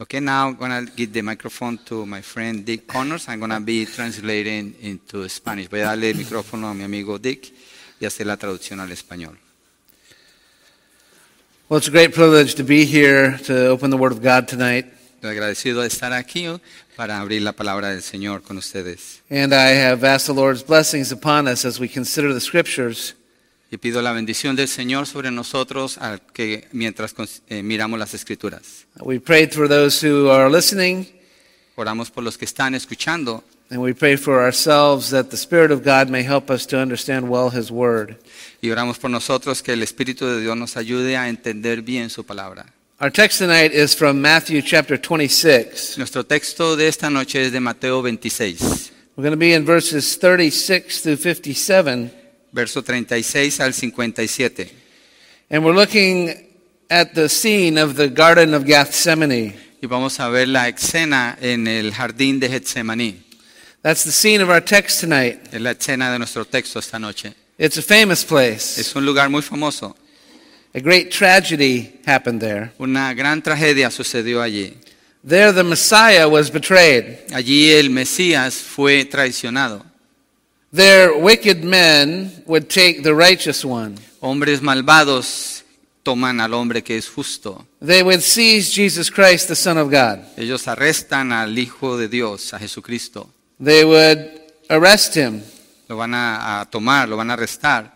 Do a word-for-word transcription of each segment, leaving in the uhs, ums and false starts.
Okay, now I'm going to give the microphone to my friend Dick Connors. I'm going to be translating into Spanish. Voy a darle el micrófono a mi amigo Dick y hacer la traducción al español. Well, it's a great privilege to be here to open the Word of God tonight. Estoy agradecido de estar aquí para abrir la palabra del Señor con ustedes. And I have asked the Lord's blessings upon us as we consider the Scriptures. Y pido la bendición del Señor sobre nosotros al que, mientras eh, miramos las Escrituras. We prayed for those who are listening, Oramos por los que están escuchando and we pray for ourselves that the Spirit of God may help us to understand well His Word. y oramos por nosotros que el Espíritu de Dios nos ayude a entender bien su palabra. Our text tonight is from Matthew chapter twenty-six. Nuestro texto de esta noche es de Mateo veintiséis, We're going to be in verses thirty-six through fifty-seven, verso treinta y seis al cincuenta y siete. and we're looking at the scene of the Garden of Gethsemane. Y vamos a ver la escena en el jardín de Getsemaní. That's the scene of our text tonight. Es la escena de nuestro texto esta noche. It's a famous place. Es un lugar muy famoso. A great tragedy happened there. Una gran tragedia sucedió allí. There the Messiah was betrayed. Allí el Mesías fue traicionado. There wicked men would take the righteous one. Hombres malvados toman al hombre que es justo. They would seize Jesus Christ, the Son of God. Ellos arrestan al Hijo de Dios, a Jesucristo. They would arrest him. Lo van a, a tomar, lo van a arrestar.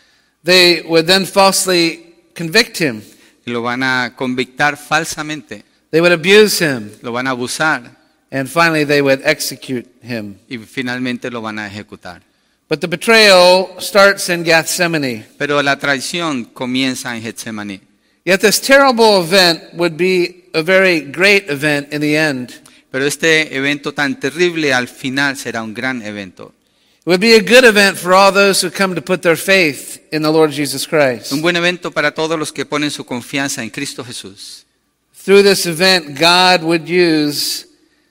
They would then falsely convict him. Y lo van a convictar falsamente. They would abuse him. Lo van a abusar. And finally they would execute him. Y finalmente lo van a ejecutar. But the betrayal starts in Gethsemane. Pero la traición comienza en Getsemaní. Yet this terrible event would be a very great event in the end. Pero este evento tan terrible al final será un gran evento. It would be a good event for all those who come to put their faith in the Lord Jesus Christ. Un buen evento para todos los que ponen su confianza en Cristo Jesús. Through this event, God would use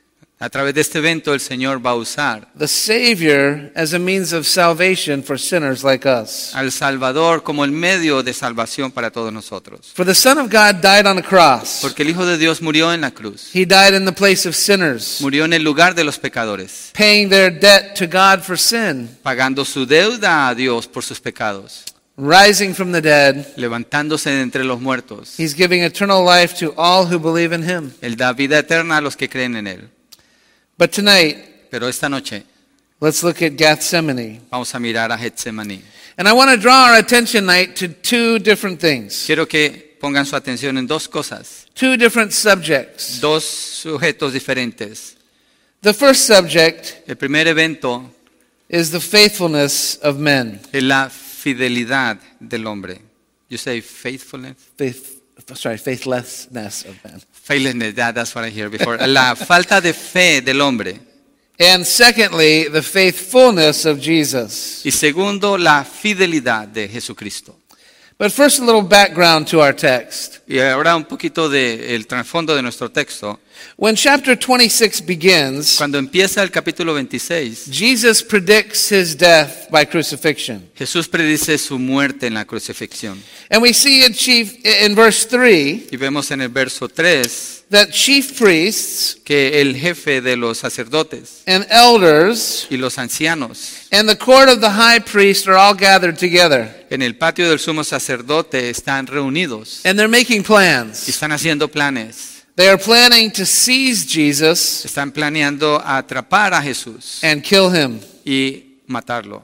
A través de este evento el Señor va a usar the Savior as a means of salvation for sinners like us. al Salvador como el medio de salvación para todos nosotros. For the Son of God died on a cross. Porque el Hijo de Dios murió en la cruz. He died in the place of sinners, Murió en el lugar de los pecadores, paying their debt to God for sin, pagando su deuda a Dios por sus pecados, rising from the dead. levantándose de entre los muertos. He's giving eternal life to all who believe in Him. Él da vida eterna a los que creen en Él. But tonight, Pero esta noche let's look at Gethsemane. vamos a mirar a Getsemaní. And I want to draw our attention tonight to two different things, Quiero que pongan su atención en dos cosas, two different subjects. dos sujetos diferentes. The first subject El primer evento is the faithfulness of men. es la fidelidad del hombre. You say faithfulness? Faith, sorry, faithlessness of men. Faithlessness, that, that's what I heard before. La falta de fe del hombre. And secondly, the faithfulness of Jesus. Y segundo, la fidelidad de Jesucristo. But first, a little background to our text. Y ahora un poquito del trasfondo de nuestro texto. When chapter twenty-six begins, Cuando empieza el capítulo veintiséis, Jesus predicts his death by crucifixion. Jesús predice su muerte en la crucifixión. And we see in, chief, in verse three Y vemos en el verso tres that chief priests que el jefe de los sacerdotes and elders y los ancianos and the court of the high priest are all gathered together. en el patio del sumo sacerdote están reunidos And they're making y plans. están haciendo planes. They are planning to seize Jesus Están planeando atrapar a Jesús and kill him. y matarlo.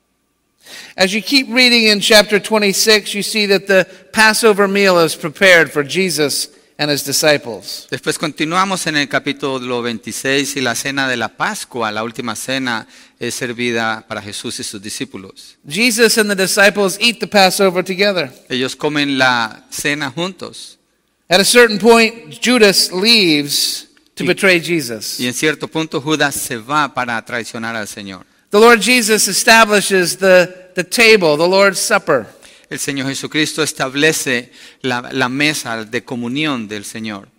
As you keep reading in chapter twenty-six, you see that the Passover meal is prepared for Jesus and his disciples. Después continuamos en el capítulo veintiséis y la cena de la Pascua, la última cena, es servida para Jesús y sus discípulos. Jesus and the disciples eat the Passover together. Ellos comen la cena juntos. At a certain point, Judas leaves to Y- betray Jesus. Y en cierto punto Judas se va para traicionar al Señor. The Lord Jesus establishes the, the table, the Lord's Supper. El Señor Jesucristo establece la, la mesa de comunión del Señor.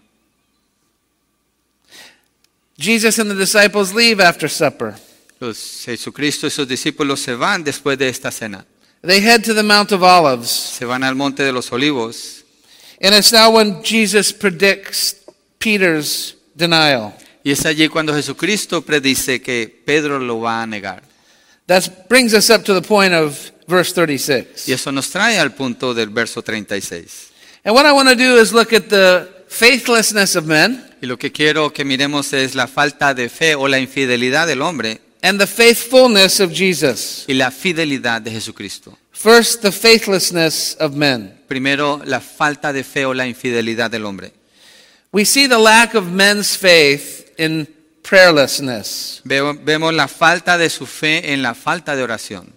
Jesus and the disciples leave after supper. Los Jesucristo y sus discípulos se van después de esta cena. They head to the Mount of Olives. Se van al monte de los olivos. And it's now when Jesus predicts Peter's denial. Y es allí cuando Jesucristo predice que Pedro lo va a negar. That brings us up to the point of verse thirty-six. Y eso nos trae al punto del verso treinta y seis. And what I want to do is look at the faithlessness of men Y lo que quiero que miremos es la falta de fe o la infidelidad del hombre and the faithfulness of Jesus. y la fidelidad de Jesucristo. First, the faithlessness of men. Primero, la falta de fe o la infidelidad del hombre. We see the lack of men's faith in prayerlessness. Veo- vemos la falta de su fe en la falta de oración.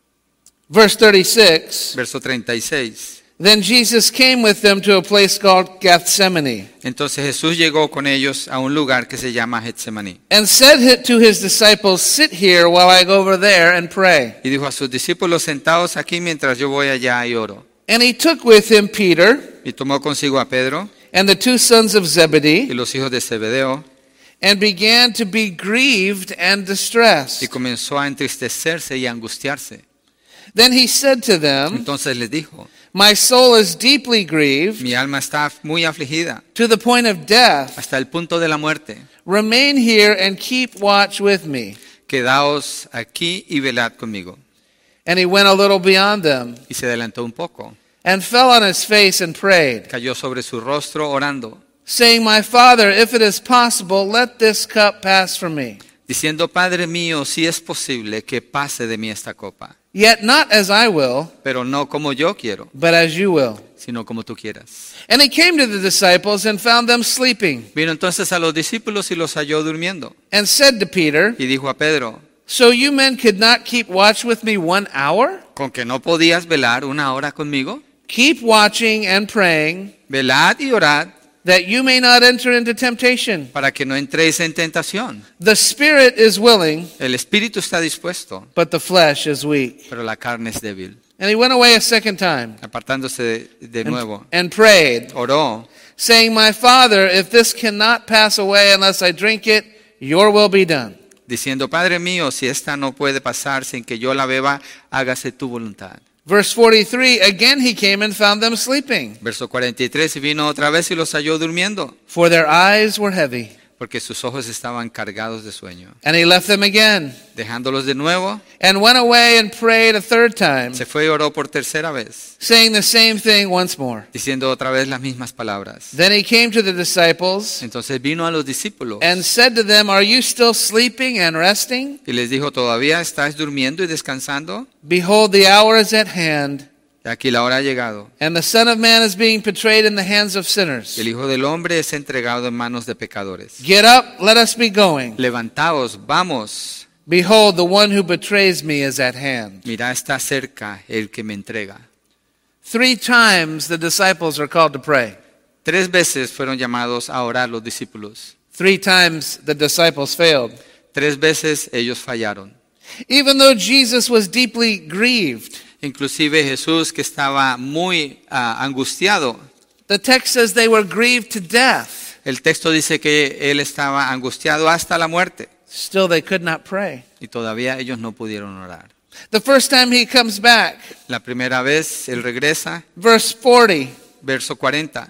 Verse thirty-six, Verso treinta y seis. then Jesus came with them to a place called Gethsemane Entonces Jesús llegó con ellos a un lugar que se llama Getsemaní. and said hi- to his disciples, sit here while I go over there and pray. Y dijo a sus discípulos, sentados aquí mientras yo voy allá y oro. And he took with him Peter Y tomó consigo a Pedro and the two sons of y Zebedee los hijos de Zebedeo and began to be grieved and y distressed. comenzó a entristecerse y a angustiarse. Then he said to them, Entonces les dijo, my soul is deeply grieved mi alma está muy afligida to the point of death. hasta el punto de la muerte. Remain here and keep watch with me. Quedaos aquí y velad conmigo. And he went a little beyond them Y se adelantó un poco. and fell on his face and prayed, Cayó sobre su rostro orando, saying, my Father, if it is possible, let this cup pass from me. diciendo, Padre mío, si es posible que pase de mí esta copa, Yet not as I will, pero no como yo quiero, but as you will. sino como tú quieras. And he came to the disciples and found them sleeping, Vino entonces a los discípulos y los halló durmiendo. and said to Peter, Y dijo a Pedro, so you men could not keep watch with me one hour? ¿con que no podías velar una hora conmigo? Keep watching and praying, Velad y orad that you may not enter into temptation. para que no entréis en tentación. The spirit is willing, El espíritu está dispuesto, but the flesh is weak. pero la carne es débil. And he went away a second time Apartándose de, de and, nuevo, and prayed, oró, saying, my Father, if this cannot pass away unless I drink it, your will be done. diciendo, Padre mío, si esta no puede pasar sin que yo la beba, hágase tu voluntad. Verse forty-three, again he came and found them sleeping, Verso cuarenta y tres, y vino otra vez y los halló durmiendo, for their eyes were heavy. porque sus ojos estaban cargados de sueño. And he left them again, Dejándolos de nuevo, and went away and prayed a third time, se fue y oró por tercera vez, saying the same thing once more. diciendo otra vez las mismas palabras. Then he came to the disciples Entonces vino a los discípulos and said to them, are you still sleeping and resting? y les dijo, ¿todavía estáis durmiendo y descansando? Behold, the hour is at hand, Y aquí la hora ha llegado. and the Son of Man is being betrayed in the hands of sinners. El Hijo del Hombre es entregado en manos de pecadores. Get up, let us be going. Levantaos, vamos. Behold, the one who betrays me is at hand. Mira, está cerca el que me entrega. Three times the disciples are called to pray. Tres veces fueron llamados a orar los discípulos. Three times the disciples failed. Tres veces ellos fallaron. Even though Jesus was deeply grieved, Inclusive Jesús, que estaba muy ah, angustiado. the text says they were grieved to death. El texto dice que él estaba angustiado hasta la muerte. Still they could not pray. Y todavía ellos no pudieron orar. The first time he comes back, La primera vez él regresa, verse forty, verso cuarenta.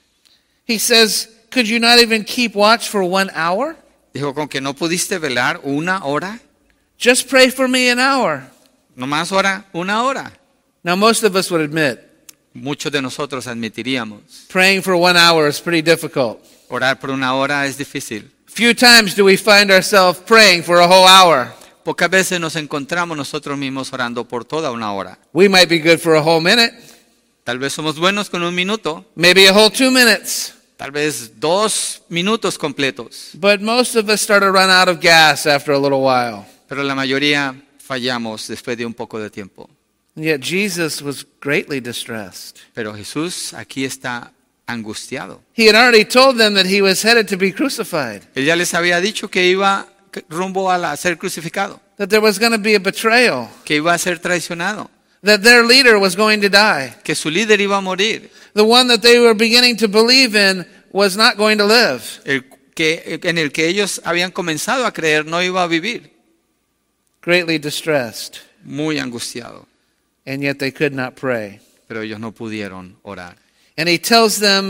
he says, could you not even keep watch for one hour? Dijo, ¿con que no pudiste velar una hora? Just pray for me an hour. No más hora, una hora. Now most of us would admit, Muchos de nosotros admitiríamos. praying for one hour is pretty difficult. Orar por una hora es difícil. Few times do we find ourselves praying for a whole hour. Pocas veces nos encontramos nosotros mismos orando por toda una hora. We might be good for a whole minute, Tal vez somos buenos con un minuto, maybe a whole two minutes. tal vez dos minutos completos, But most of us start to run out of gas after a little while. pero la mayoría fallamos después de un poco de tiempo. And yet Jesus was greatly distressed. Pero Jesús aquí está angustiado. He had already told them that he was headed to be crucified, Él ya les había dicho que iba rumbo a, la- a ser crucificado, that there was going to be a betrayal, que iba a ser traicionado, that their leader was going to die. que su líder iba a morir, The one that they were beginning to believe in was not going to live. el que, en el que ellos habían comenzado a creer no iba a vivir. Greatly distressed, Muy angustiado, and yet they could not pray. pero ellos no pudieron orar. And he tells them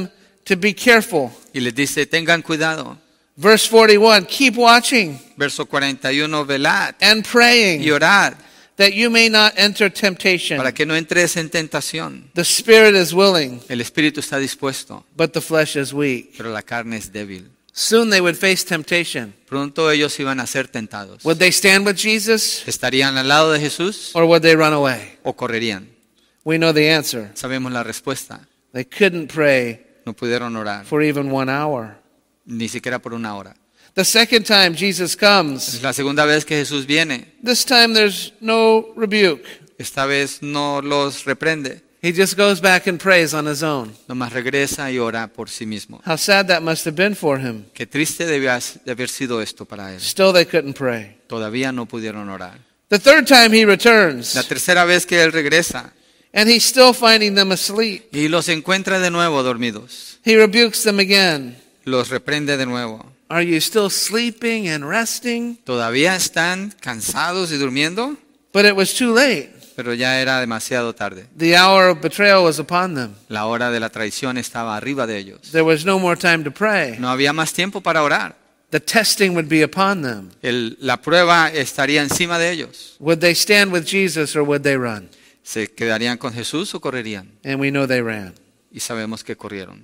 to be careful. Y les dice, tengan cuidado. Verse forty-one, keep watching Verso cuarenta y uno, velad and praying y orad that you may not enter temptation. para que no entres en tentación. The spirit is willing, El espíritu está dispuesto, but the flesh is weak. pero la carne es débil. Soon they would face temptation. Pronto ellos iban a ser tentados. Would they stand with Jesus ¿Estarían al lado de Jesús or would they run away? o correrían? We know the answer. Sabemos la respuesta. They couldn't pray No pudieron orar, for even one hour. ni siquiera por una hora. The second time Jesus comes, Es la segunda vez que Jesús viene. this time there's no rebuke. Esta vez no los reprende, He just goes back and prays on his own. nomás regresa y ora por sí mismo. How sad that must have been for him. Qué triste debía de haber sido esto para él. Still they couldn't pray. Todavía no pudieron orar. The third time he returns, La tercera vez que él regresa and he's still finding them asleep. y los encuentra de nuevo dormidos, He rebukes them again. los reprende de nuevo. Are you still sleeping and resting? ¿Todavía están cansados y durmiendo? But it was too late. Pero ya era demasiado tarde. The hour of betrayal was upon them. La hora de la traición estaba arriba de ellos. There was no more time to pray. No había más tiempo para orar. The testing would be upon them. El- la prueba estaría encima de ellos. Would they stand with Jesus or would they run? ¿Se quedarían con Jesús o correrían? And we know they ran. Y sabemos que corrieron.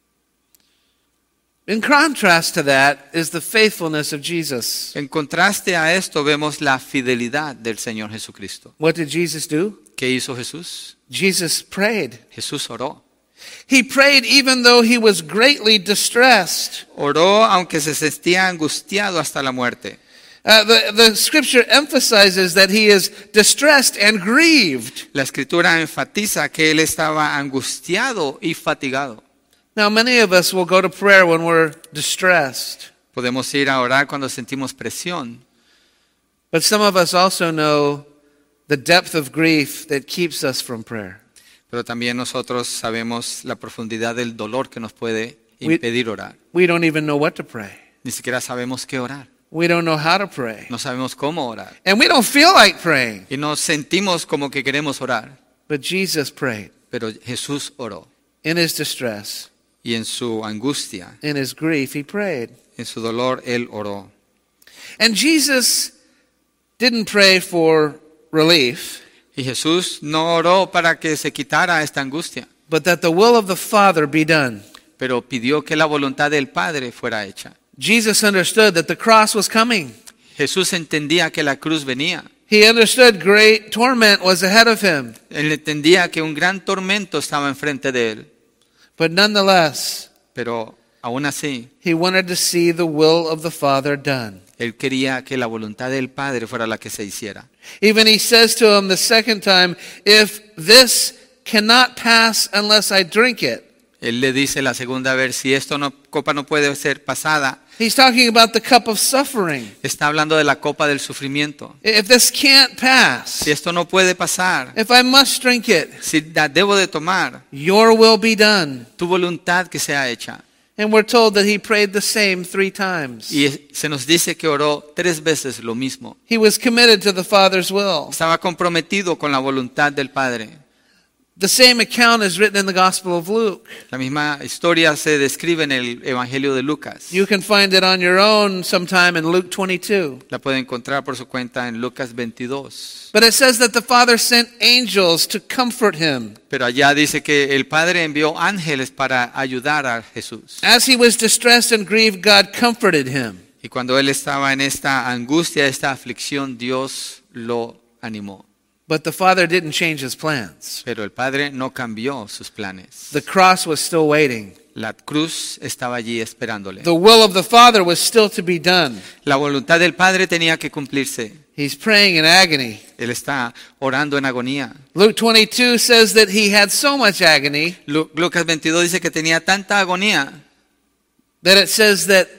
In contrast to that is the faithfulness of Jesus. En contraste a esto vemos la fidelidad del Señor Jesucristo. What did Jesus do? ¿Qué hizo Jesús? Jesus prayed. Jesús oró. He prayed even though he was greatly distressed. Oró aunque se sentía angustiado hasta la muerte. Uh, the, the scripture emphasizes that he is distressed and grieved. La Escritura enfatiza que él estaba angustiado y fatigado. Now, many of us will go to prayer when we're distressed, Podemos ir a orar cuando sentimos presión, but some of us also know the depth of grief that keeps us from prayer. pero también nosotros sabemos la profundidad del dolor que nos puede impedir orar. We don't even know what to pray. Ni siquiera sabemos qué orar. We don't know how to pray. No sabemos cómo orar. And we don't feel like praying. Y nos sentimos como que queremos orar. But Jesus prayed Pero Jesús oró. in his distress, Y en su angustia, in his grief, he prayed. en su dolor, él oró. And Jesus didn't pray for relief, Y Jesús no oró para que se quitara esta angustia, but that the will of the Father be done. pero pidió que la voluntad del Padre fuera hecha. Jesus understood that the cross was coming. Jesús entendía que la cruz venía. He understood great torment was ahead of him. Él entendía que un gran tormento estaba enfrente de él. But nonetheless, Pero aún así, he wanted to see the will of the Father done. él quería que la voluntad del Padre fuera la que se hiciera. Even he says to him the second time, if this cannot pass unless I drink it. Él le dice la segunda vez, si esto no, copa no puede ser pasada, He's talking about the cup of suffering. está hablando de la copa del sufrimiento. If this can't pass, Si esto no puede pasar, if I must drink it, si la debo de tomar, your will be done. tu voluntad que sea hecha. And we're told that he prayed the same three times. Y se nos dice que oró tres veces lo mismo. He was committed to the Father's will. Estaba comprometido con la voluntad del Padre. The same account is written in the Gospel of Luke. La misma historia se describe en el Evangelio de Lucas. You can find it on your own sometime in Luke twenty-two. La puede encontrar por su cuenta en Lucas veintidós. But it says that the Father sent angels to comfort him. Pero allá dice que el Padre envió ángeles para ayudar a Jesús. As he was distressed and grieved, God comforted him. Y cuando él estaba en esta angustia, esta aflicción, Dios lo animó. But the Father didn't change his plans. Pero el Padre no cambió sus planes. The cross was still waiting. La cruz estaba allí esperándole. The will of the Father was still to be done. La voluntad del Padre tenía que cumplirse. He's praying in agony. Él está orando en agonía. Luke twenty-two says that he had so much agony Lu- Lucas veintidós dice que tenía tanta agonía that it says that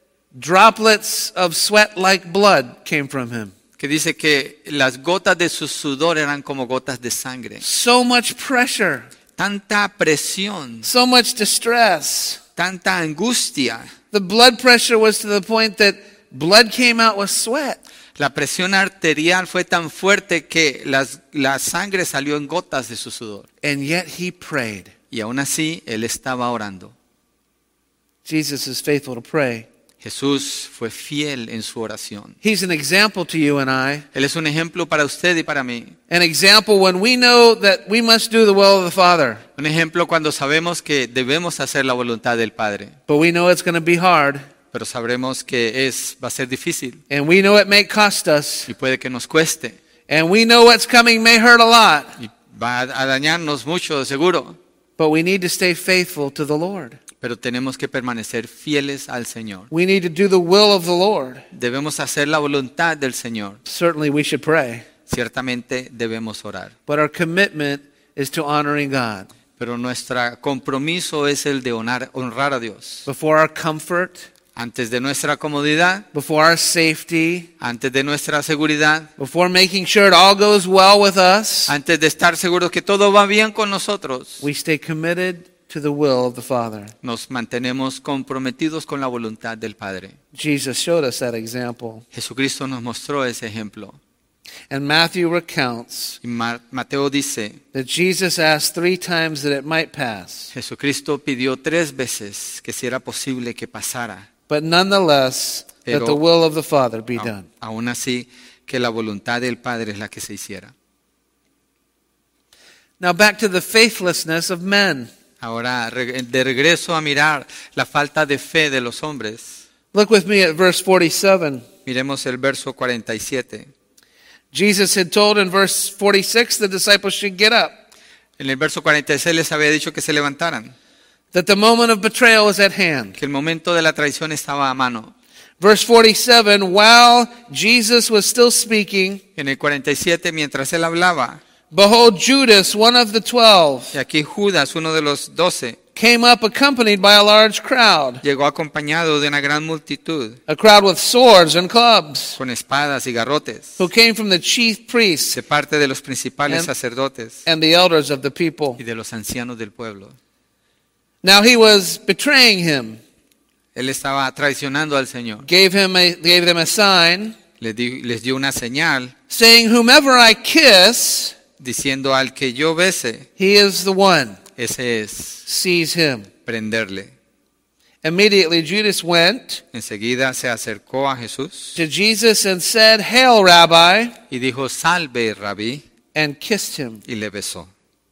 droplets of sweat like blood came from him. que dice que las gotas de su sudor eran como gotas de sangre. So much pressure, Tanta presión, so much distress. tanta angustia. The blood pressure was to the point that blood came out with sweat. La presión arterial fue tan fuerte que las, la sangre salió en gotas de su sudor. And yet he prayed. Y aún así él estaba orando. Jesus is faithful to pray. Jesús fue fiel en su oración. He's an example to you and I. Él es un ejemplo para usted y para mí. An example when we know that we must do the will of the Father. Un ejemplo cuando sabemos que debemos hacer la voluntad del Padre. But we know it's going to be hard. Pero sabremos que es, va a ser difícil. And we know it may cost us. Y puede que nos cueste. And we know what's coming may hurt a lot. Y va a dañarnos mucho, seguro. But we need to stay faithful to the Lord. Pero tenemos que permanecer fieles al Señor. We need to do the will of the Lord. Debemos hacer la voluntad del Señor. Certainly we should pray. Ciertamente debemos orar. But our commitment is to honoring God. Pero nuestro compromiso es el de honrar, honrar a Dios. Before our comfort, Antes de nuestra comodidad, before our safety, antes de nuestra seguridad, before making sure it all goes well with us, antes de estar seguros que todo va bien con nosotros, we stay committed to the will of the Father. nos mantenemos comprometidos con la voluntad del Padre. Jesus showed us that example. Jesucristo nos mostró ese ejemplo. And Matthew recounts Y Ma- Mateo dice, that Jesus asked three times that it might pass. Jesucristo pidió tres veces que si era posible que pasara. But nonetheless, Pero- that the will of the Father be A- done. Aún así, que la voluntad del Padre es la que se hiciera. Now back to the faithlessness of men. Ahora, re- de regreso a mirar la falta de fe de los hombres. Look with me at verse forty-seven. Miremos el verso cuarenta y siete. Jesus had told in verse forty-six the disciples should get up, En el verso cuarenta y seis les había dicho que se levantaran, that the moment of betrayal was at hand. que el momento de la traición estaba a mano. Verse forty-seven, while Jesus was still speaking, En el cuarenta y siete, mientras él hablaba, behold, Judas, one of the twelve, y aquí Judas, uno de los doce, came up accompanied by a large crowd, llegó acompañado de una gran multitud, a crowd with swords and clubs, con espadas y garrotes, who came from the chief priests de parte de los principales And- sacerdotes and the elders of the people. y de los ancianos del pueblo. Now he was betraying him, Él estaba traicionando al Señor. gave him a, gave them a sign, Les, di- les dio una señal saying, whomever I kiss, diciendo al que yo bese, he is the one. ese es Seize him. prenderle. Immediately Judas went Enseguida se acercó a Jesús to Jesus and said, Hail, Rabbi, y dijo, salve, rabí, and kissed him. y le besó.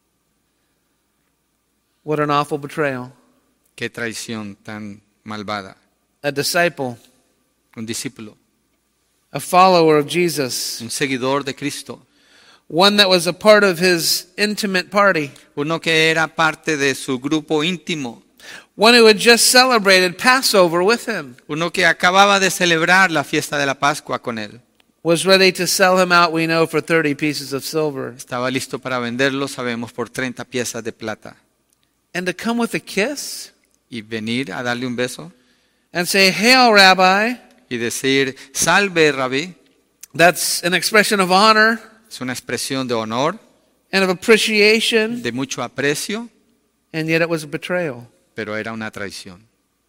What an awful betrayal. Qué traición tan malvada. A disciple, Un discípulo, a follower of Jesus, un seguidor de Cristo, one that was a part of his intimate party, uno que era parte de su grupo íntimo, one who had just celebrated Passover with him, uno que acababa de celebrar la fiesta de la Pascua con él. was ready to sell him out, we know, for thirty pieces of silver. Estaba listo para venderlo, sabemos, por treinta piezas de plata. And to come with a kiss Y venir a darle un beso and say, Hail, Rabbi, y decir, salve, rabí, that's an expression of honor es una expresión de honor, and of appreciation, de mucho aprecio, and yet it was a betrayal. pero era una traición.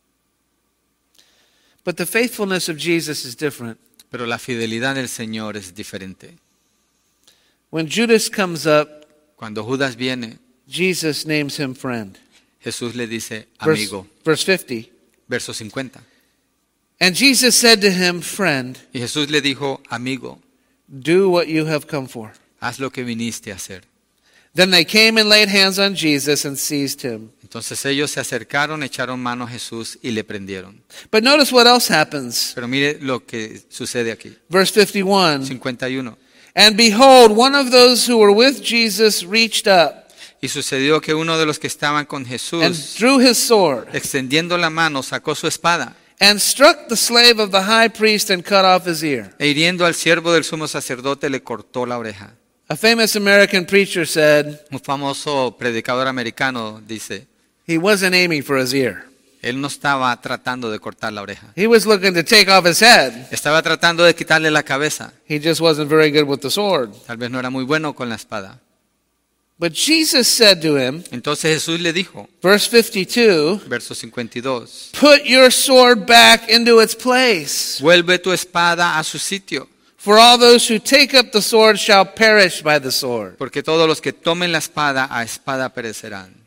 But the faithfulness of Jesus is different. Pero la fidelidad del Señor es diferente. When Judas comes up, Cuando Judas viene, Jesus names him friend. Jesús le dice, Verse, amigo. verse fifty. Verso cincuenta. And Jesus said to him, Friend, Y Jesús le dijo, amigo, do what you have come for. haz lo que viniste a hacer. Then they came and laid hands on Jesus and seized him. Entonces ellos se acercaron, echaron mano a Jesús y le prendieron. But notice what else happens. Pero mire lo que sucede aquí. Verse fifty-one. cincuenta y uno. And behold, one of those who were with Jesus reached up Y sucedió que uno de los que estaban con and Jesús, drew his sword extendiendo la mano, sacó su espada and struck the slave of the high priest and cut off his ear. e hiriendo al siervo del sumo sacerdote le cortó la oreja. A famous American preacher said Un famoso predicador americano dice, he wasn't aiming for his ear. él no estaba tratando de cortar la oreja. He was looking to take off his head. Estaba tratando de quitarle la cabeza. He just wasn't very good with the sword. Tal vez no era muy bueno con la espada. But Jesus said to him, Entonces Jesús le dijo, verse fifty-two, verso cincuenta y dos, put your sword back into its place. vuelve tu espada a su sitio, For all those who take up the sword shall perish by the sword. porque todos los que tomen la espada a espada perecerán.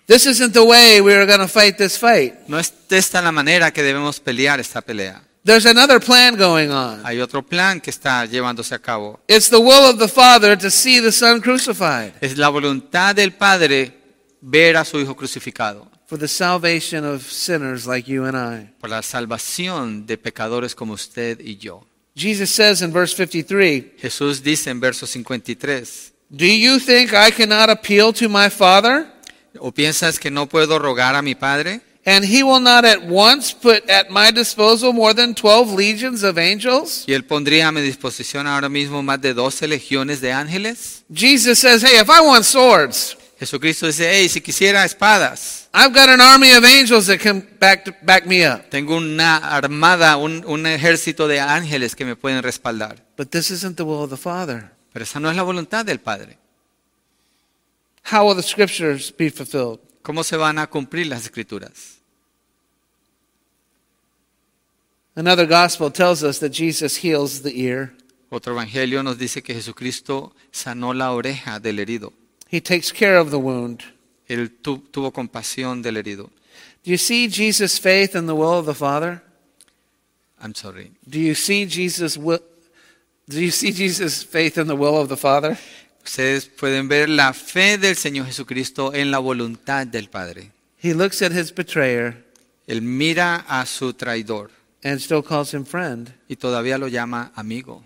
This isn't the way we are going to fight this fight. No es esta la manera que debemos pelear esta pelea. There's another plan going on. Hay otro plan que está llevándose a cabo. It's the will of the Father to see the Son crucified Es la voluntad del Padre ver a su Hijo crucificado for the salvation of sinners like you and I. por la salvación de pecadores como usted y yo. Jesus says in verse fifty-three, Jesús dice en verso cincuenta y tres, "Do you think I cannot appeal to my Father, ¿o piensas que no puedo rogar a mi Padre? and he will not at once put at my disposal more than twelve legions of angels?" ¿Y Él pondría a mi disposición ahora mismo más de doce legiones de ángeles? Jesus says, "Hey, if I want swords, Jesucristo dice, hey, si quisiera espadas, I've got an army of angels that can back, to, back me up." tengo una armada, un, un ejército de ángeles que me pueden respaldar. But this isn't the will of the Father. Pero esa no es la voluntad del Padre. How will the scriptures be fulfilled? ¿Cómo se van a cumplir las Escrituras? Another gospel tells us that Jesus heals the ear. Otro evangelio nos dice que Jesucristo sanó la oreja del herido. He takes care of the wound. Él tu, tuvo compasión del herido. Do you see Jesus' faith in the will of the Father? I'm sorry. Do you see Jesus' will? Do you see Jesus' faith in the will of the Father? Ustedes pueden ver la fe del Señor Jesucristo en la voluntad del Padre. He looks at his betrayer Él mira a su traidor and still calls him friend. y todavía lo llama amigo.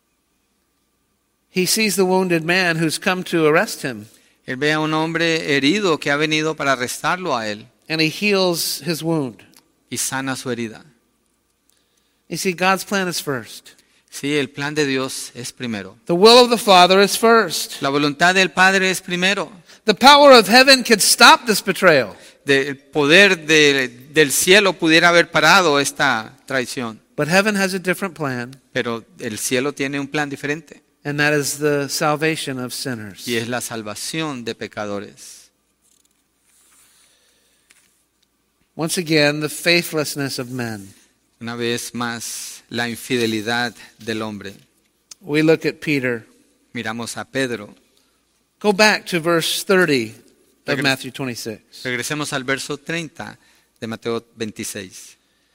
He sees the wounded man who's come to arrest him, Él ve a un hombre herido que ha venido para arrestarlo a él and he heals his wound. y sana su herida. You see, God's plan is first. Sí, el plan de Dios es primero. The will of the Father is first. La voluntad del Padre es primero. The power of heaven could stop this betrayal, De- el poder de- del cielo pudiera haber parado esta traición, but heaven has a different plan, pero el cielo tiene un plan diferente and that is the salvation of sinners. y es la salvación de pecadores. Once again, the faithlessness of men. Una vez más, la infidelidad del hombre. We look at Peter. Miramos a Pedro. Go back to verse thirty of Regres- Matthew twenty-six. Regresemos al verso treinta de Mateo veintiséis.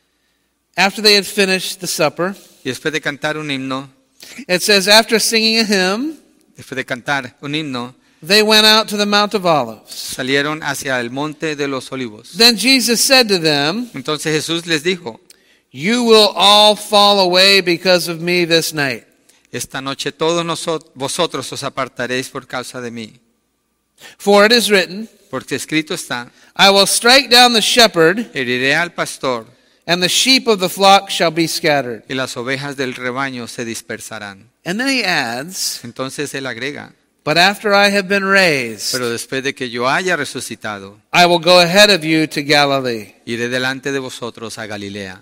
After they had finished the supper, Y después de cantar un himno, it says, after singing a hymn, después de cantar un himno, they went out to the Mount of Olives. salieron hacia el monte de los olivos. Then Jesus said to them, Entonces Jesús les dijo, "You will all fall away because of me this night. esta noche todos nosotros, vosotros os apartaréis por causa de mí. For it is written, Porque escrito está, I will strike down the shepherd, heriré al pastor and the sheep of the flock shall be scattered." y las ovejas del rebaño se dispersarán. And then he adds, Entonces él agrega, "But after I have been raised, pero después de que yo haya resucitado, I will go ahead of you to Galilee." iré delante de vosotros a Galilea.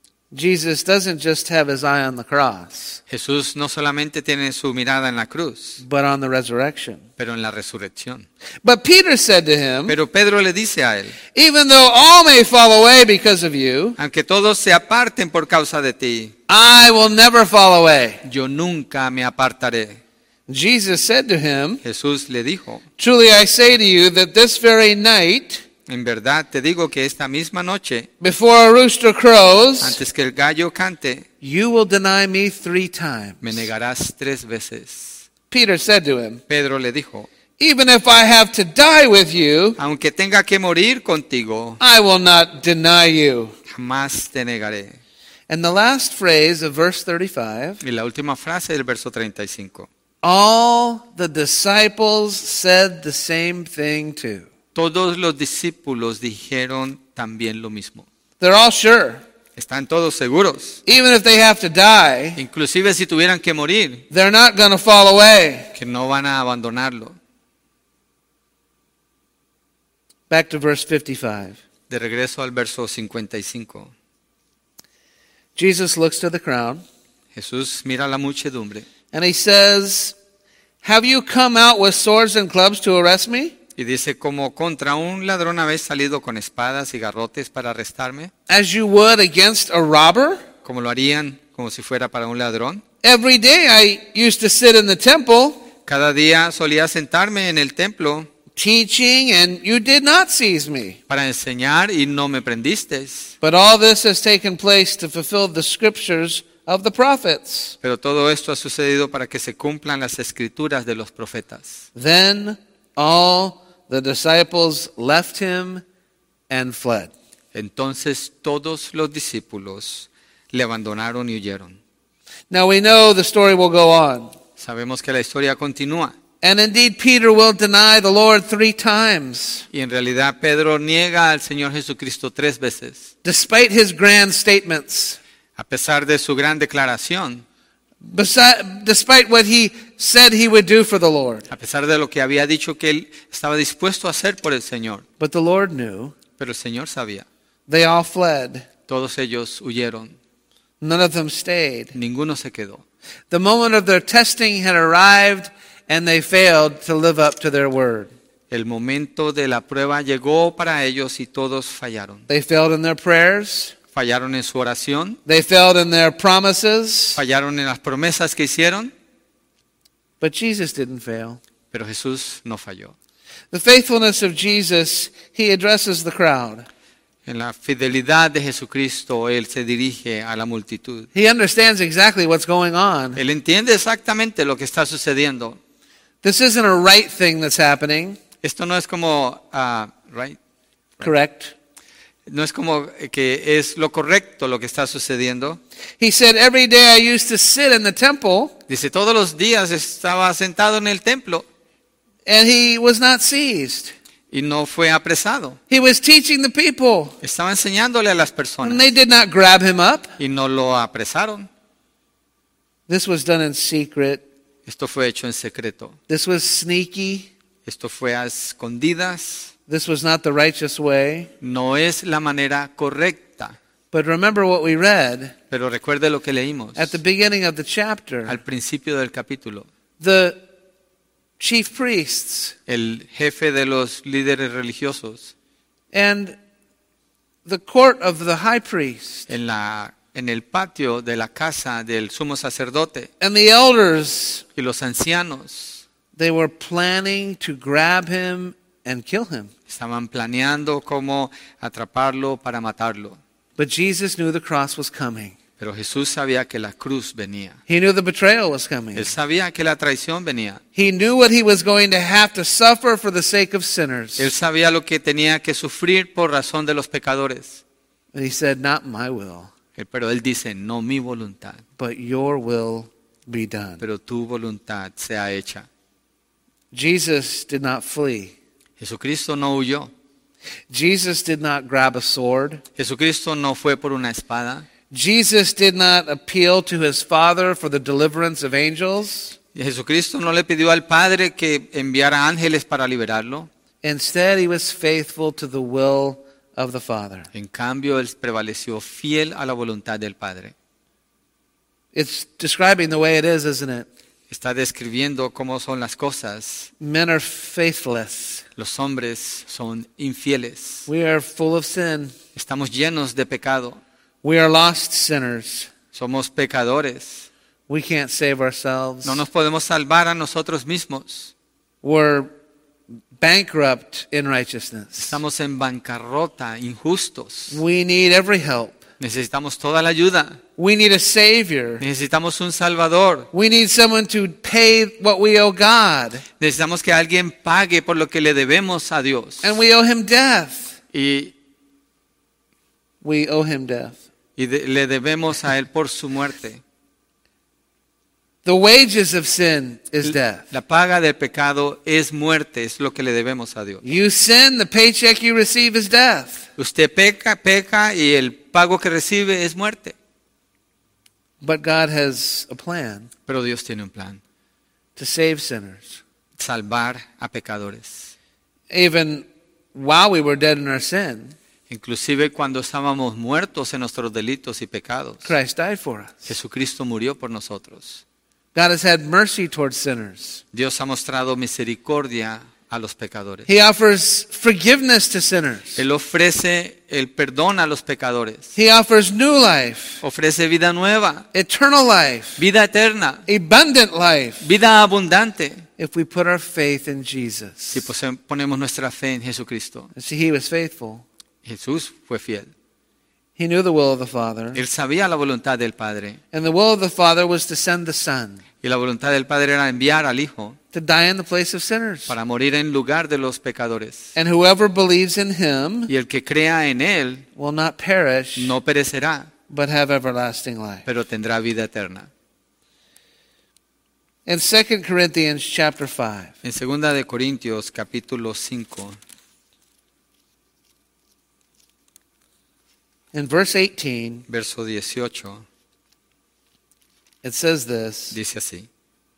Jesus doesn't just have his eye on the cross, Jesús no solamente tiene su mirada en la cruz, but on the resurrection. pero en la resurrección. But Peter said to him, Pero Pedro le dice a él, "Even though all may fall away because of you, aunque todos se aparten por causa de ti, I will never fall away." yo nunca me apartaré. Jesus said to him, Jesús le dijo, "Truly I say to you that this very night, en verdad te digo que esta misma noche, before a rooster crows, antes que el gallo cante, you will deny me three times." me negarás tres veces. Peter said to him, Pedro le dijo, "Even if I have to die with you, aunque tenga que morir contigo, I will not deny you." jamás te negaré. And the last phrase of verse thirty-five, Y la última frase del verso treinta y cinco. all the disciples said the same thing too. Todos los discípulos dijeron también lo mismo. They're all sure. Están todos seguros. Even if they have to die, Inclusive si tuvieran que morir, they're not going to fall away. que no van a abandonarlo. Back to verse fifty-five. De regreso al verso cincuenta y cinco. Jesus looks to the crowd Jesús mira a la muchedumbre and he says, "Have you come out with swords and clubs to arrest me? y dice, como contra un ladrón habéis salido con espadas y garrotes para arrestarme, As you would against a robber? como lo harían como si fuera para un ladrón. Every day I used to sit in the temple, Cada día solía sentarme en el templo, teaching, and you did not seize me. para enseñar y no me prendisteis. But all this has taken place to fulfill the scriptures of the prophets. Pero todo esto ha sucedido para que se cumplan las escrituras de los profetas. Then all the disciples left him and fled. Entonces todos los discípulos le abandonaron y huyeron. Now we know the story will go on. Sabemos que la historia continúa. And indeed Peter will deny the Lord three times. Y en realidad Pedro niega al Señor Jesucristo tres veces. Despite his grand statements. A pesar de su gran declaración. Besi- despite what he said he would do for the Lord. A pesar de lo que había dicho que él estaba dispuesto a hacer por el Señor. But the Lord knew. Pero el Señor sabía. They all fled. Todos ellos huyeron. None of them stayed. Ninguno se quedó. The moment of their testing had arrived and they failed to live up to their word. El momento de la prueba llegó para ellos y todos fallaron. They failed in their prayers. Fallaron en su oración. They failed in their promises. Fallaron en las promesas que hicieron. But Jesus didn't fail. Pero Jesús no falló. The faithfulness of Jesus, he addresses the crowd. En la fidelidad de Jesucristo, Él se dirige a la multitud. He understands exactly what's going on. Él entiende exactamente lo que está sucediendo. This isn't a right thing that's happening, Esto no es como, uh, right? correct? No es como que es lo correcto lo que está sucediendo. He said, every day I used to sit in the temple Dice, todos los días estaba sentado en el templo and he was not seized. y no fue apresado. He was teaching the people Estaba enseñándole a las and personas they did not grab him up. y no lo apresaron. This was done in secret. Esto fue hecho en secreto. This was sneaky. Esto fue a escondidas. This was not the righteous way. No es la manera correcta. But remember what we read Pero recuerde lo que leímos at the beginning of the chapter. al principio del capítulo. The chief priests El jefe de los líderes religiosos and the court of the high priest en, la, en el patio de la casa del sumo sacerdote and the elders, y los ancianos they were planning to grab him and kill him. estaban planeando cómo atraparlo para matarlo. But Jesus knew the cross was coming. Pero Jesús sabía que la cruz venía. He knew the betrayal was coming. Él sabía que la traición venía. He knew what he was going to have to suffer for the sake of sinners. Él sabía lo que tenía que sufrir por razón de los pecadores. And he said, not my will, Pero él dice, no mi voluntad, but your will be done. pero tu voluntad sea hecha. Jesus did not flee. Jesucristo no huyó. Jesus did not grab a sword. Jesucristo no fue por una espada. Jesus did not appeal to his Father for the deliverance of angels. Jesucristo no le pidió al Padre que enviara ángeles para liberarlo. Instead, he was faithful to the will of the Father. En cambio, él prevaleció fiel a la voluntad del Padre. It's describing the way it is, isn't it? Está describiendo cómo son las cosas. Men are faithless. Los hombres son infieles. We are full of sin. Estamos llenos de pecado. We are lost sinners. Somos pecadores. We can't save ourselves. No nos podemos salvar a nosotros mismos. We're bankrupt in righteousness. Estamos en bancarrota, injustos. We need every help. Necesitamos toda la ayuda. We need a Savior. Necesitamos un Salvador. We need someone to pay what we owe God. Necesitamos que alguien pague por lo que le debemos a Dios. And we owe him death. Y, We owe him death. y de- le debemos a Él por su muerte. The wages of sin is death. La paga del pecado es muerte, es lo que le debemos a Dios. You sin, the paycheck you receive is death. Usted peca, peca y el pago que recibe es muerte. But God has a plan Pero Dios tiene un plan. to save sinners. Salvar a pecadores. Even while we were dead in our sin, Inclusive cuando estábamos muertos en nuestros delitos y pecados. Christ died for us. Jesucristo murió por nosotros. God has had mercy towards sinners. Dios ha mostrado misericordia a los pecadores. He offers forgiveness to sinners. Él ofrece el perdón a los pecadores. He offers new life, Ofrece vida nueva, eternal life, vida eterna, abundant life. vida abundante. if we put our faith in Jesus. si pose- ponemos nuestra fe en Jesucristo. And see, he was faithful. Jesús fue fiel. He knew the will of the Father. Él sabía la voluntad del Padre. And the will of the Father was to send the Son Y la voluntad del Padre era enviar al Hijo to die in the place of sinners. para morir en lugar de los pecadores. And whoever believes in him Y el que crea en Él will not perish, no perecerá, but have everlasting life. pero tendrá vida eterna. In Second Corinthians chapter five, En segunda de Corintios capítulo cinco, in verse eighteen, verso dieciocho, it says this: dice así.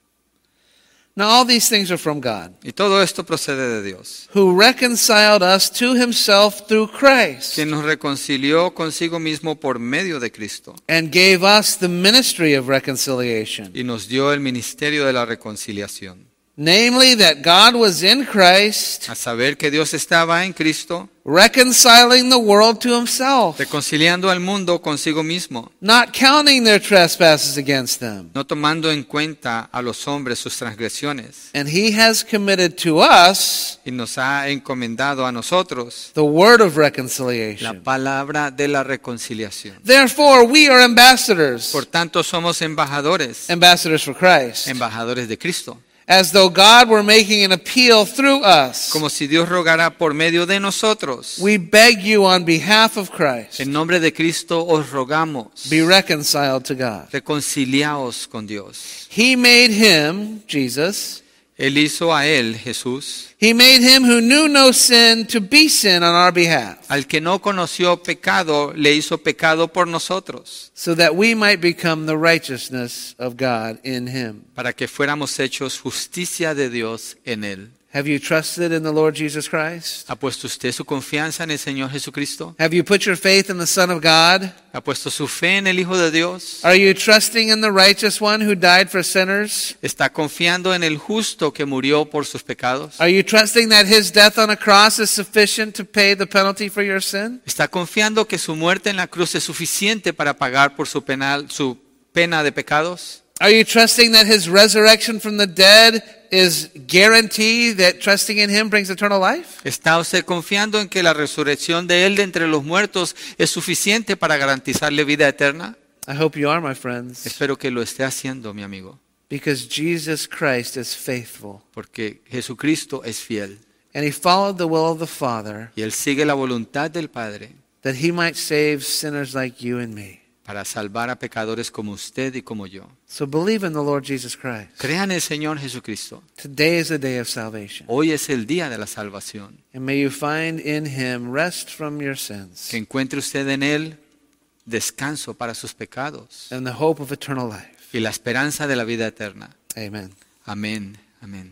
Now all these things are from God, Y todo esto procede de Dios, who reconciled us to himself through Christ, quien nos reconcilió consigo mismo por medio de Cristo and gave us the ministry of reconciliation. y nos dio el ministerio de la reconciliación. Namely, that God was in Christ, A saber que Dios estaba en Cristo, reconciling the world to himself, reconciliando al mundo consigo mismo, not counting their trespasses against them. no tomando en cuenta a los hombres sus transgresiones. And he has committed to us Y nos ha encomendado a nosotros the word of la reconciliation. palabra de la reconciliación. Therefore, we are ambassadors, Por tanto, somos embajadores, ambassadors for Christ, embajadores de Cristo, as though God were making an appeal through us. como si Dios rogara por medio de nosotros. We beg you on behalf of Christ, En nombre de Cristo os rogamos, be reconciled to God. reconciliaos con Dios. He made him, Jesus, Él hizo a él, Jesús, he made him who knew no sin to be sin on our behalf, al que no conoció pecado, le hizo pecado por nosotros, so that we might become the righteousness of God in him. para que fuéramos hechos justicia de Dios en él. Have you trusted in the Lord Jesus Christ? ¿Ha puesto usted su confianza en el Señor Jesucristo? Have you put your faith in the Son of God? ¿Ha puesto su fe en el Hijo de Dios? Are you trusting in the righteous one who died for sinners? ¿Está confiando en el justo que murió por sus pecados? Are you trusting that his death on a cross is sufficient to pay the penalty for your sin? ¿Está confiando que su muerte en la cruz es suficiente para pagar por su, penal, su pena de pecados? Are you trusting that his resurrection from the dead is guarantee that trusting in him brings eternal life? ¿Está usted confiando en que la resurrección de Él de entre los muertos es suficiente para garantizarle vida eterna? I hope you are, my friends, Espero que lo esté haciendo, mi amigo, because Jesus Christ is faithful, porque Jesucristo es fiel and he followed the will of the Father y Él sigue la voluntad del Padre that he might save sinners like you and me. para salvar a pecadores como usted y como yo. So believe in the Lord Jesus Christ. Crean en el Señor Jesucristo. Today is a day of salvation. Hoy es el día de la salvación. And may you find in him rest from your sins Que encuentre usted en Él descanso para sus pecados and the hope of eternal life. y la esperanza de la vida eterna. Amen. Amén, amén.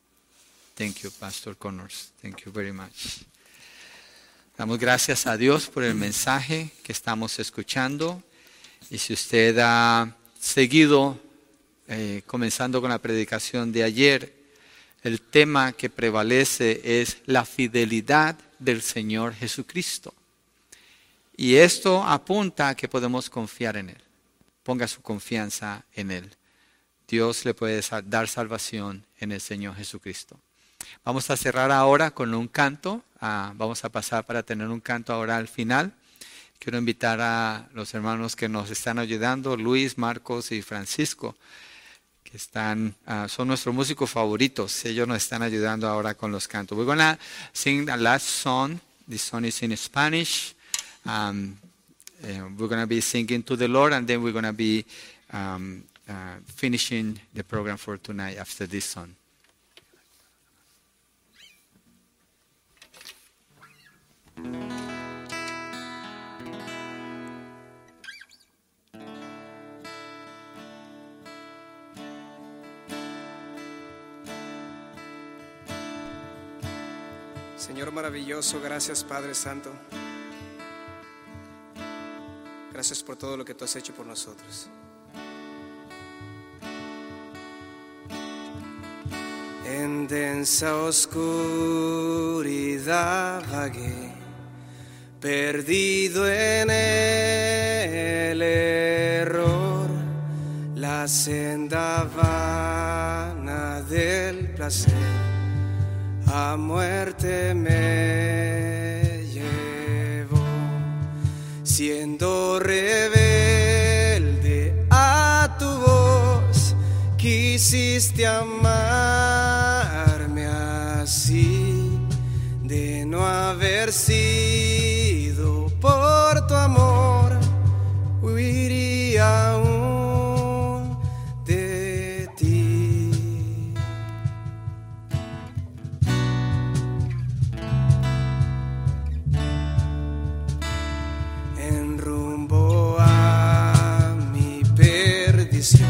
Thank you, Pastor Connors. Thank you very much. Damos gracias a Dios por el mensaje que estamos escuchando. Y si usted ha seguido, eh, comenzando con la predicación de ayer, el tema que prevalece es la fidelidad del Señor Jesucristo. Y esto apunta a que podemos confiar en Él. Ponga su confianza en Él. Dios le puede dar salvación en el Señor Jesucristo. Vamos a cerrar ahora con un canto. Ah, vamos a pasar para tener un canto ahora al final. Quiero invitar a los hermanos que nos están ayudando, Luis, Marcos y Francisco, que están, uh, son nuestros músicos favoritos. Ellos nos están ayudando ahora con los cantos. We're going to sing the last song. This song is in Spanish. Um, uh, we're going to be singing to the Lord, and then we're going to be um, uh, finishing the program for tonight after this song. Señor maravilloso, gracias Padre Santo. Gracias por todo lo que tú has hecho por nosotros. En densa oscuridad vagué, perdido en el error, la senda vana del placer placer, a muerte me llevó, siendo rebelde a tu voz, quisiste amarme así, de no haber sido por tu amor, huiría aún de ti. En rumbo a mi perdición,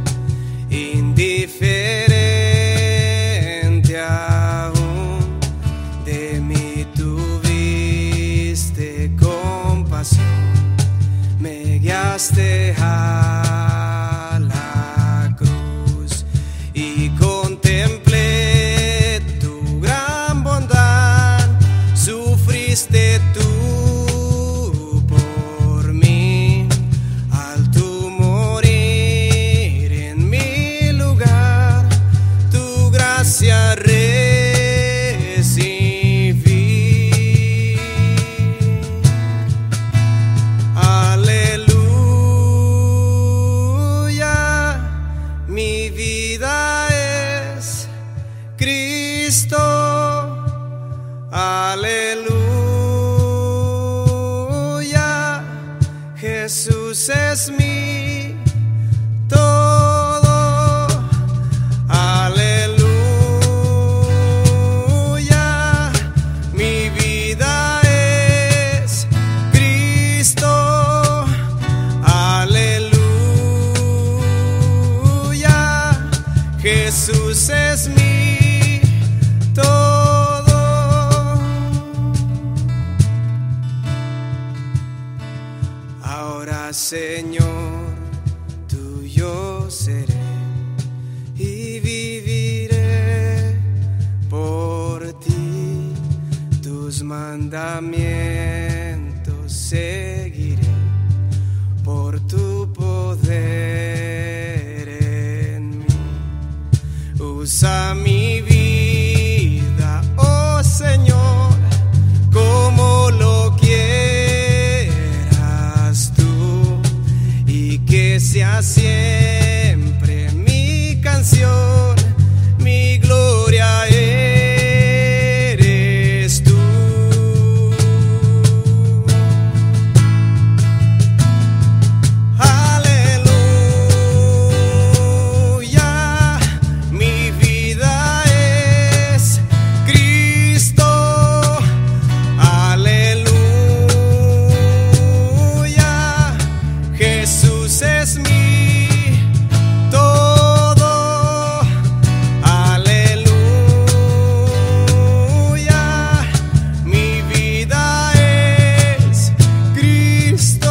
indiferente aún, de mí tuviste compasión, me guiaste a la cruz y contemplé tu gran bondad, sufriste tú por mí, al tu morir en mi lugar, tu gracia recibí. Aleluya, mi vida es Cristo. Aleluya, Jesús es mi todo. Aleluya, mi vida es Cristo. Aleluya, Jesús es mi todo. Ahora, Señor, tuyo seré y viviré por ti, tus mandamientos seguiré, por tu poder en mí. Usa mi vida, oh Señor, como lo quieras tú, y que sea siempre mi canción, mi gloria eres tú. Aleluya, mi vida es Cristo. Aleluya, Jesús es mi todo. Aleluya, mi vida es Cristo.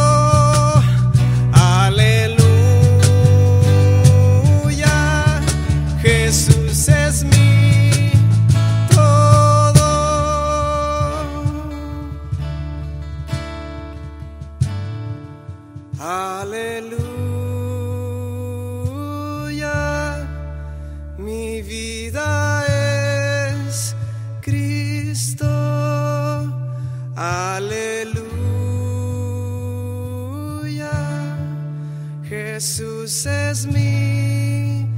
Aleluya, Jesús es mi todo. Aleluya, mi vida es Cristo. Aleluya, Jesús es mi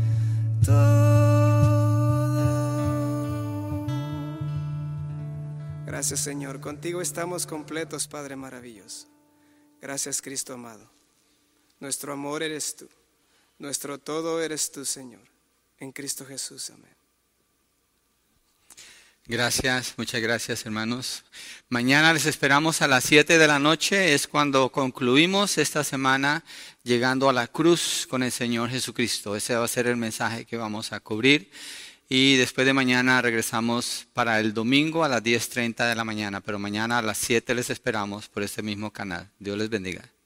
todo. Gracias, Señor. Contigo estamos completos, Padre maravilloso. Gracias, Cristo amado. Nuestro amor eres tú. Nuestro todo eres tú, Señor. En Cristo Jesús. Amén. Gracias, muchas gracias, hermanos. Mañana les esperamos a las siete de la noche. Es cuando concluimos esta semana llegando a la cruz con el Señor Jesucristo. Ese va a ser el mensaje que vamos a cubrir. Y después de mañana regresamos para el domingo a las diez treinta de la mañana. Pero mañana a las siete les esperamos por este mismo canal. Dios les bendiga.